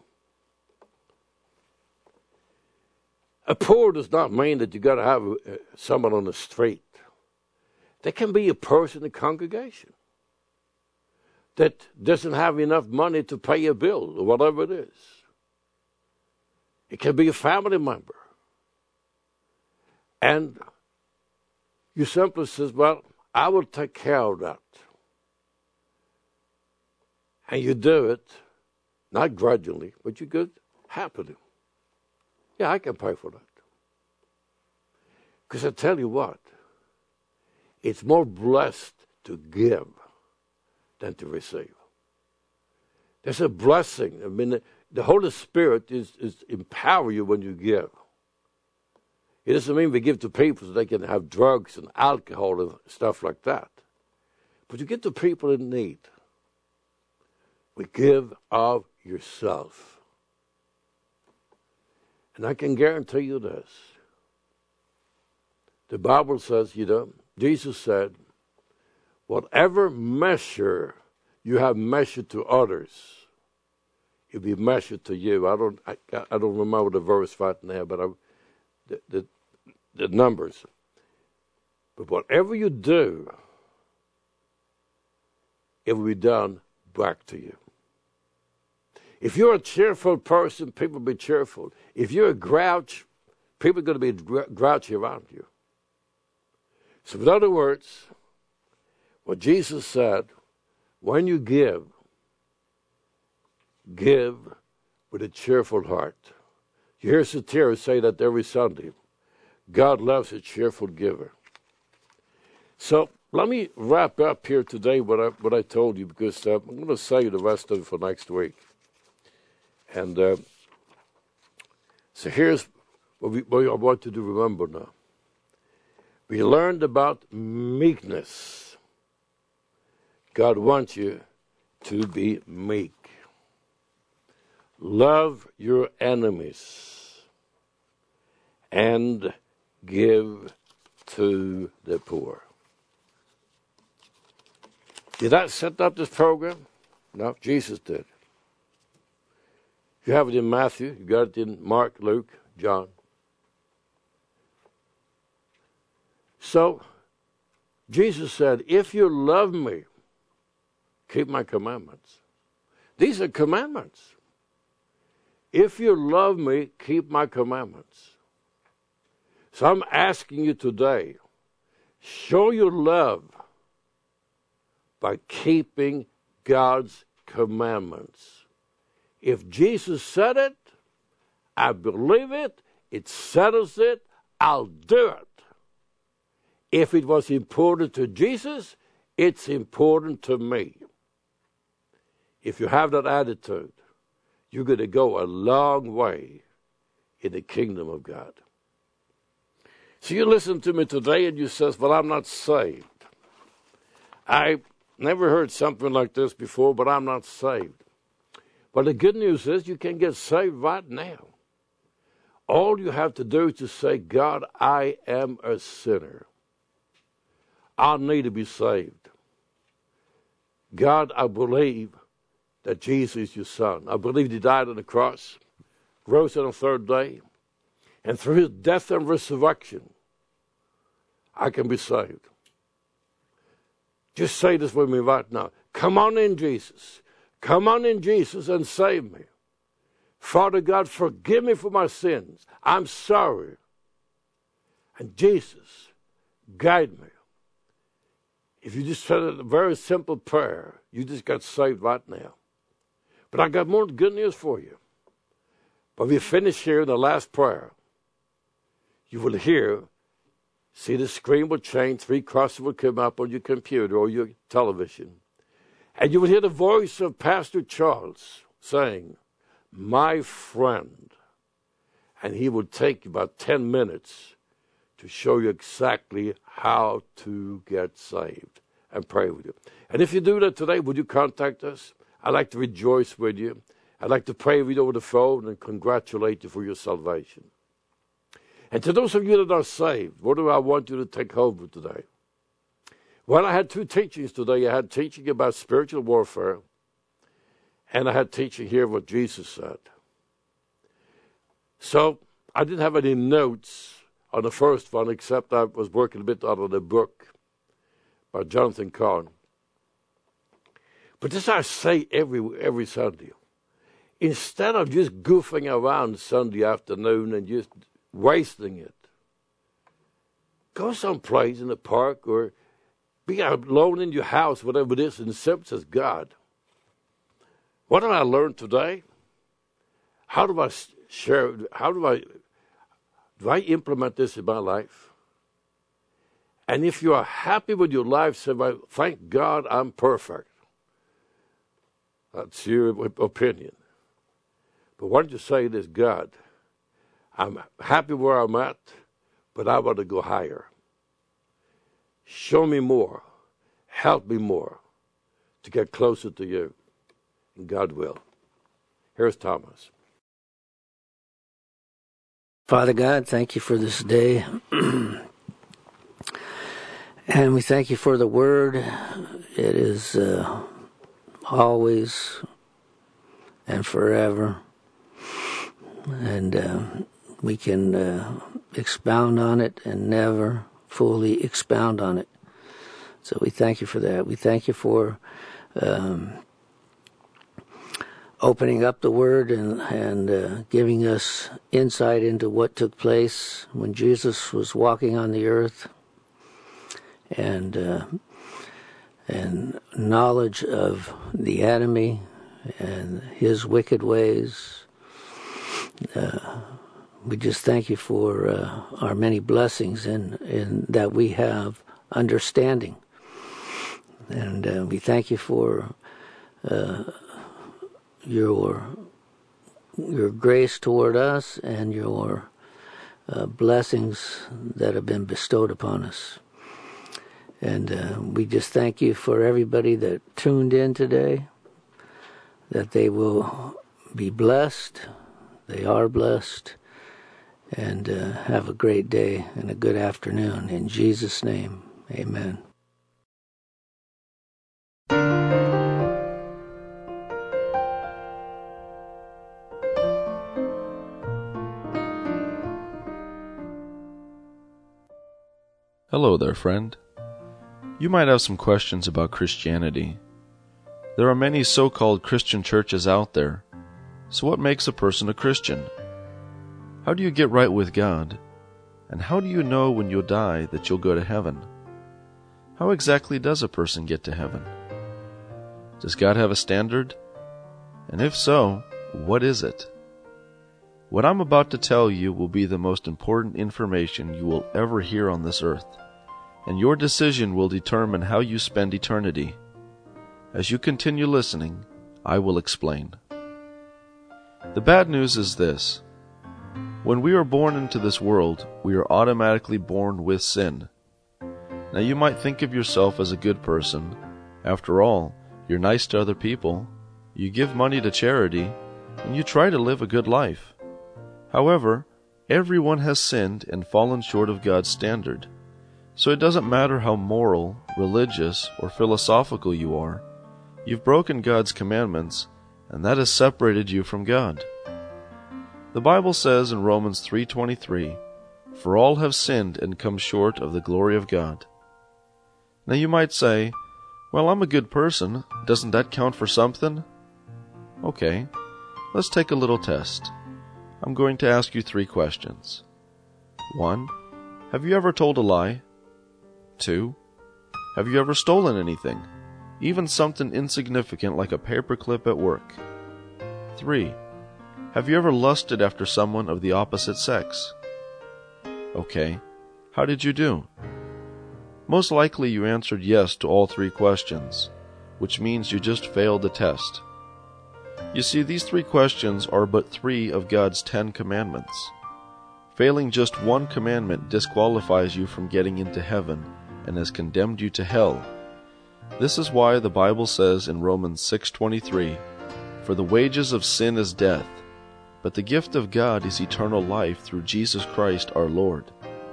A poor does not mean that you got to have someone on the street. There can be a person in the congregation that doesn't have enough money to pay a bill or whatever it is. It can be a family member. And you simply says, well, I will take care of that. And you do it, not grudgingly, but you go happily. Yeah, I can pay for that. Because I tell you what, it's more blessed to give than to receive. There's a blessing. I mean, the Holy Spirit is empower you when you give. It doesn't mean we give to people so they can have drugs and alcohol and stuff like that. But you give to people in need. We give of yourself. And I can guarantee you this. The Bible says, Jesus said, whatever measure you have measured to others, it'll be measured to you. I don't remember the verse right now, but the numbers. But whatever you do, it will be done back to you. If you're a cheerful person, people will be cheerful. If you're a grouch, people are going to be grouchy around you. So in other words, what Jesus said, when you give with a cheerful heart. You hear Satira say that every Sunday. God loves a cheerful giver. So let me wrap up here today what I told you, because I'm going to save the rest of it for next week. And so here's what I want you to remember now. We learned about meekness. God wants you to be meek. Love your enemies and give to the poor. Did I set up this program? No, Jesus did. You have it in Matthew, you got it in Mark, Luke, John. So, Jesus said, if you love me, keep my commandments. These are commandments. If you love me, keep my commandments. So I'm asking you today, show your love by keeping God's commandments. If Jesus said it, I believe it, it settles it, I'll do it. If it was important to Jesus, it's important to me. If you have that attitude, you're going to go a long way in the kingdom of God. So you listen to me today and you says, well, I'm not saved. I never heard something like this before, but I'm not saved. But the good news is you can get saved right now. All you have to do is to say, God, I am a sinner. I need to be saved. God, I believe that Jesus is your son. I believe he died on the cross, rose on the third day, and through his death and resurrection, I can be saved. Just say this with me right now. Come on in, Jesus. Come on in, Jesus, and save me. Father God, forgive me for my sins. I'm sorry. And Jesus, guide me. If you just said a very simple prayer, you just got saved right now. But I got more good news for you. But we finish here in the last prayer. You will see the screen will change, 3 crosses will come up on your computer or your television. And you will hear the voice of Pastor Charles saying, my friend. And he will take about 10 minutes to show you exactly how to get saved and pray with you. And if you do that today, would you contact us? I'd like to rejoice with you. I'd like to pray with you over the phone and congratulate you for your salvation. And to those of you that are saved, what do I want you to take home with today? Well, I had 2 teachings today. I had teaching about spiritual warfare, and I had teaching here what Jesus said. So I didn't have any notes on the first one, except I was working a bit out of the book by Jonathan Cahn. But this I say every Sunday. Instead of just goofing around Sunday afternoon and just wasting it, go someplace in the park or be alone in your house, whatever it is, and simple as God. What did I learn today? How do I share? Do I implement this in my life? And if you are happy with your life, say, well, thank God I'm perfect. That's your opinion. But why don't you say this, God, I'm happy where I'm at, but I want to go higher. Show me more. Help me more to get closer to you. And God will. Here's Thomas. Father God, thank you for this day. And we thank you for the word. It is always and forever. And we can expound on it and never fully expound on it. So we thank you for that. We thank you for opening up the Word and giving us insight into what took place when Jesus was walking on the earth, and knowledge of the enemy and his wicked ways. We just thank you for our many blessings in that we have understanding. And we thank you for your grace toward us and your blessings that have been bestowed upon us. And we just thank you for everybody that tuned in today, that they will be blessed, they are blessed, and have a great day and a good afternoon. In Jesus' name, amen. Hello there, friend. You might have some questions about Christianity. There are many so-called Christian churches out there. So what makes a person a Christian? How do you get right with God? And how do you know when you'll die that you'll go to heaven? How exactly does a person get to heaven? Does God have a standard? And if so, what is it? What I'm about to tell you will be the most important information you will ever hear on this earth, and your decision will determine how you spend eternity. As you continue listening, I will explain. The bad news is this. When we are born into this world, we are automatically born with sin. Now you might think of yourself as a good person. After all, you're nice to other people, you give money to charity, and you try to live a good life. However, everyone has sinned and fallen short of God's standard. So it doesn't matter how moral, religious, or philosophical you are. You've broken God's commandments, and that has separated you from God. The Bible says in Romans 3:23, "For all have sinned and come short of the glory of God." Now you might say, "Well, I'm a good person. Doesn't that count for something?" Okay, let's take a little test. I'm going to ask you 3 questions. 1. Have you ever told a lie? 2. Have you ever stolen anything? Even something insignificant like a paperclip at work? 3. Have you ever lusted after someone of the opposite sex? Okay, how did you do? Most likely you answered yes to all 3 questions, which means you just failed the test. You see, these 3 questions are but 3 of God's 10 commandments. Failing just one commandment disqualifies you from getting into heaven and has condemned you to hell. This is why the Bible says in Romans 6:23, "For the wages of sin is death, but the gift of God is eternal life through Jesus Christ our Lord."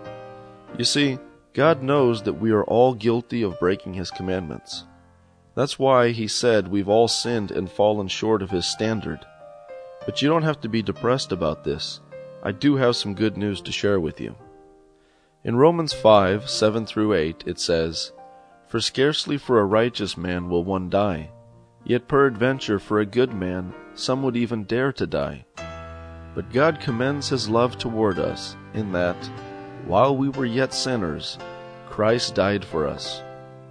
You see, God knows that we are all guilty of breaking His commandments. That's why He said we've all sinned and fallen short of His standard. But you don't have to be depressed about this. I do have some good news to share with you. In Romans 5:7-8 it says, "For scarcely for a righteous man will one die, yet peradventure for a good man some would even dare to die. But God commends His love toward us, in that, while we were yet sinners, Christ died for us."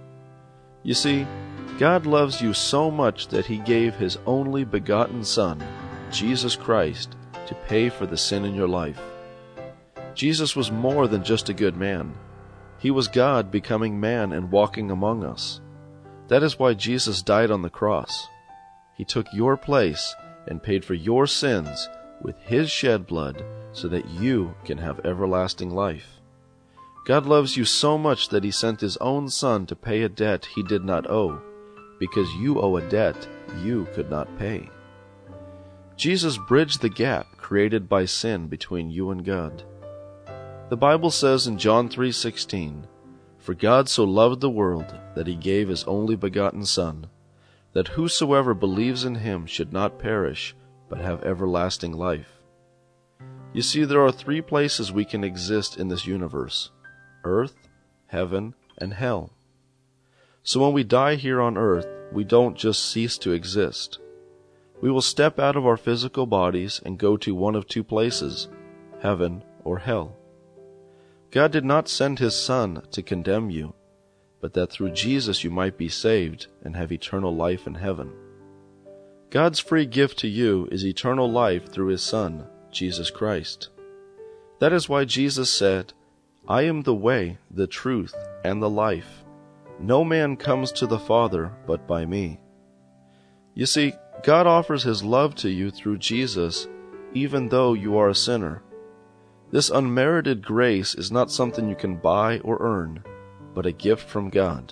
You see, God loves you so much that He gave His only begotten Son, Jesus Christ, to pay for the sin in your life. Jesus was more than just a good man. He was God becoming man and walking among us. That is why Jesus died on the cross. He took your place and paid for your sins with His shed blood so that you can have everlasting life. God loves you so much that He sent His own Son to pay a debt He did not owe, because you owe a debt you could not pay. Jesus bridged the gap created by sin between you and God. The Bible says in John 3:16, "For God so loved the world that He gave His only begotten Son, that whosoever believes in Him should not perish, but have everlasting life." You see, there are three places we can exist in this universe: earth, heaven, and hell. So when we die here on earth, we don't just cease to exist. We will step out of our physical bodies and go to one of two places, heaven or hell. God did not send His Son to condemn you, but that through Jesus you might be saved and have eternal life in heaven. God's free gift to you is eternal life through His Son, Jesus Christ. That is why Jesus said, "I am the way, the truth, and the life. No man comes to the Father but by me." You see, God offers His love to you through Jesus, even though you are a sinner. This unmerited grace is not something you can buy or earn, but a gift from God.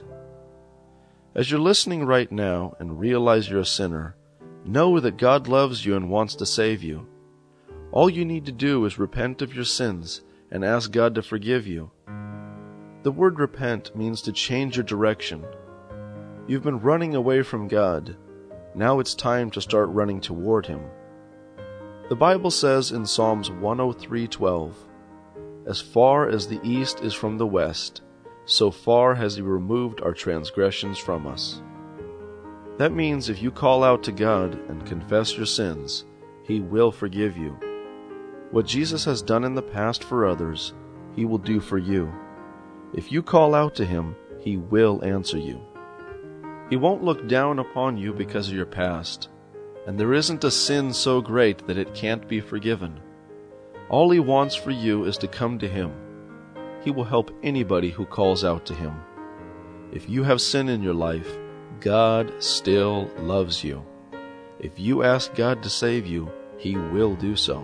As you're listening right now and realize you're a sinner, know that God loves you and wants to save you. All you need to do is repent of your sins and ask God to forgive you. The word repent means to change your direction. You've been running away from God. Now it's time to start running toward Him. The Bible says in Psalms 103:12, "As far as the east is from the west, so far has He removed our transgressions from us." That means if you call out to God and confess your sins, He will forgive you. What Jesus has done in the past for others, He will do for you. If you call out to Him, He will answer you. He won't look down upon you because of your past, and there isn't a sin so great that it can't be forgiven. All He wants for you is to come to Him. He will help anybody who calls out to Him. If you have sin in your life, God still loves you. If you ask God to save you, He will do so.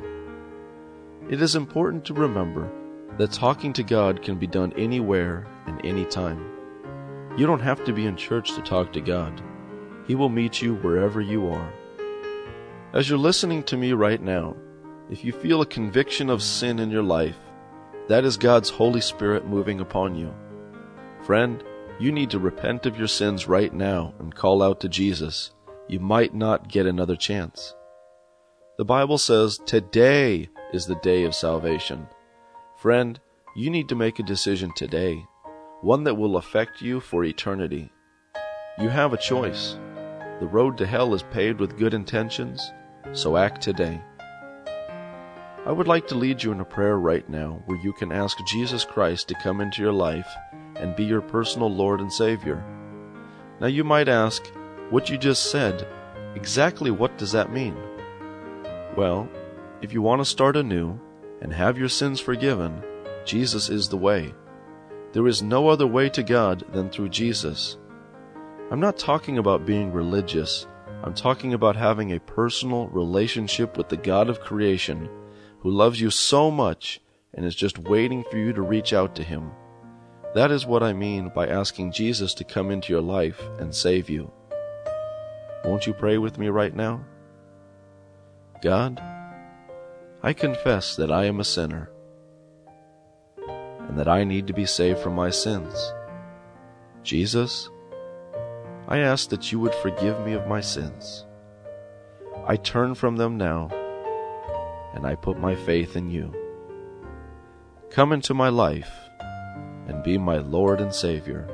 It is important to remember that talking to God can be done anywhere and anytime. You don't have to be in church to talk to God. He will meet you wherever you are. As you're listening to me right now, if you feel a conviction of sin in your life, that is God's Holy Spirit moving upon you. Friend, you need to repent of your sins right now and call out to Jesus. You might not get another chance. The Bible says today is the day of salvation. Friend, you need to make a decision today, one that will affect you for eternity. You have a choice. The road to hell is paved with good intentions, so act today. I would like to lead you in a prayer right now where you can ask Jesus Christ to come into your life and be your personal Lord and Savior. Now you might ask, what you just said, exactly what does that mean? Well, if you want to start anew and have your sins forgiven, Jesus is the way. There is no other way to God than through Jesus. I'm not talking about being religious. I'm talking about having a personal relationship with the God of creation who loves you so much and is just waiting for you to reach out to Him. That is what I mean by asking Jesus to come into your life and save you. Won't you pray with me right now? God, I confess that I am a sinner and that I need to be saved from my sins. Jesus, I ask that you would forgive me of my sins. I turn from them now, and I put my faith in you. Come into my life and be my Lord and Savior.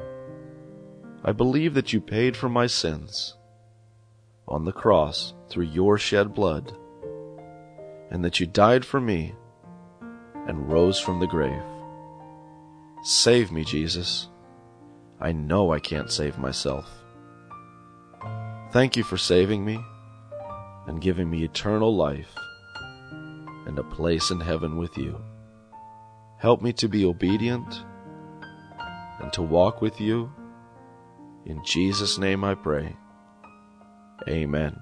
I believe that you paid for my sins on the cross through your shed blood, and that you died for me and rose from the grave. Save me, Jesus. I know I can't save myself. Thank you for saving me and giving me eternal life and a place in heaven with you. Help me to be obedient and to walk with you. In Jesus' name I pray. Amen.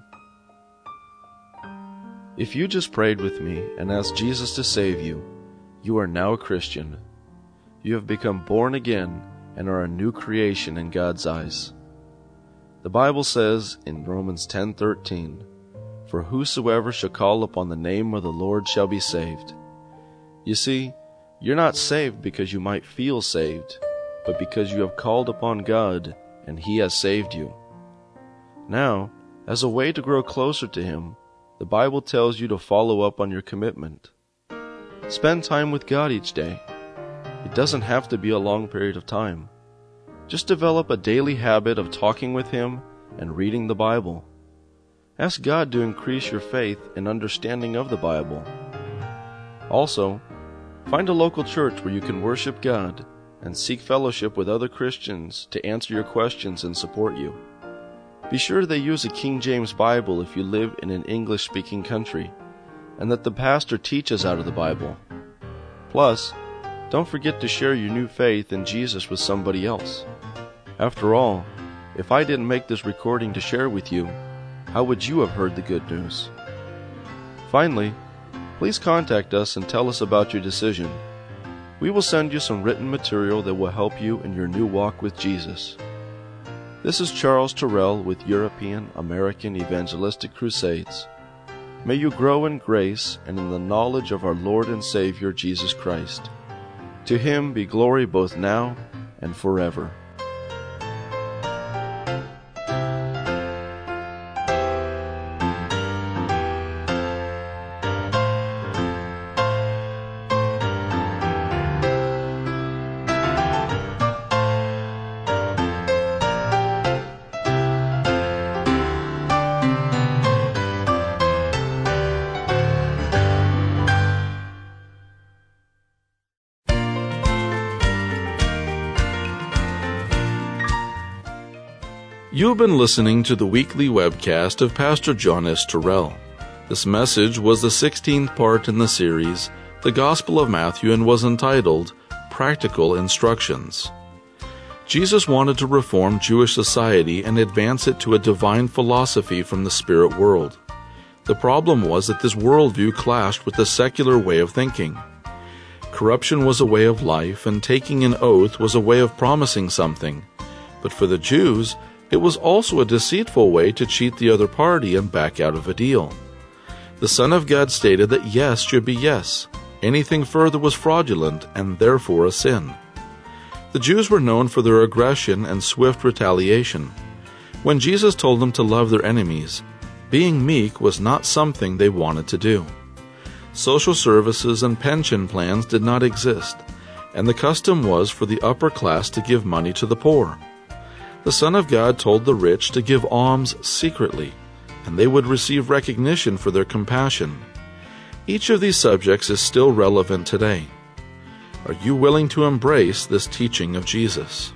If you just prayed with me and asked Jesus to save you, you are now a Christian. You have become born again and are a new creation in God's eyes. The Bible says in Romans 10:13, "For whosoever shall call upon the name of the Lord shall be saved." You see, you're not saved because you might feel saved, but because you have called upon God and He has saved you. Now, as a way to grow closer to Him, the Bible tells you to follow up on your commitment. Spend time with God each day. It doesn't have to be a long period of time. Just develop a daily habit of talking with Him and reading the Bible. Ask God to increase your faith and understanding of the Bible. Also, find a local church where you can worship God and seek fellowship with other Christians to answer your questions and support you. Be sure they use a King James Bible if you live in an English-speaking country, and that the pastor teaches out of the Bible. Plus, don't forget to share your new faith in Jesus with somebody else. After all, if I didn't make this recording to share with you, how would you have heard the good news? Finally, please contact us and tell us about your decision. We will send you some written material that will help you in your new walk with Jesus. This is Charles Terrell with European American Evangelistic Crusades. May you grow in grace and in the knowledge of our Lord and Savior Jesus Christ. To Him be glory both now and forever. You've been listening to the weekly webcast of Pastor John S. Terrell. This message was the 16th part in the series, The Gospel of Matthew, and was entitled, Practical Instructions. Jesus wanted to reform Jewish society and advance it to a divine philosophy from the spirit world. The problem was that this worldview clashed with the secular way of thinking. Corruption was a way of life, and taking an oath was a way of promising something. But for the Jews, it was also a deceitful way to cheat the other party and back out of a deal. The Son of God stated that yes should be yes. Anything further was fraudulent and therefore a sin. The Jews were known for their aggression and swift retaliation. When Jesus told them to love their enemies, being meek was not something they wanted to do. Social services and pension plans did not exist, and the custom was for the upper class to give money to the poor. The Son of God told the rich to give alms secretly, and they would receive recognition for their compassion. Each of these subjects is still relevant today. Are you willing to embrace this teaching of Jesus?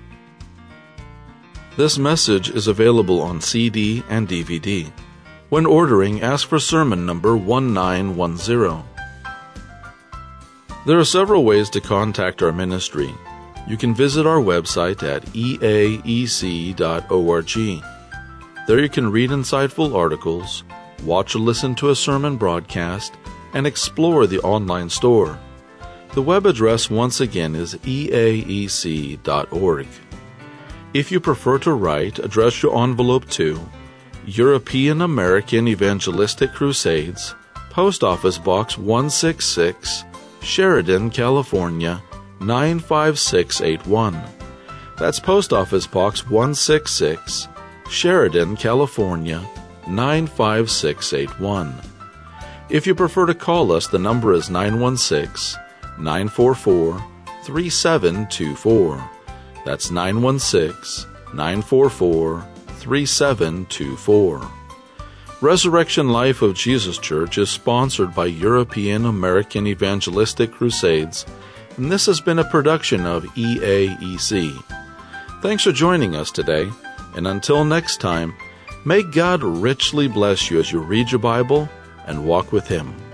This message is available on CD and DVD. When ordering, ask for sermon number 1910. There are several ways to contact our ministry. You can visit our website at eaec.org. There you can read insightful articles, watch or listen to a sermon broadcast, and explore the online store. The web address once again is eaec.org. If you prefer to write, address your envelope to European American Evangelistic Crusades, Post Office Box 166, Sheridan, California, 95681. That's Post Office Box 166, Sheridan, California, 95681. If you prefer to call us, the number is 916-944-3724. That's 916-944-3724. Resurrection Life of Jesus Church is sponsored by European American Evangelistic Crusades, and this has been a production of EAEC. Thanks for joining us today, and until next time, may God richly bless you as you read your Bible and walk with Him.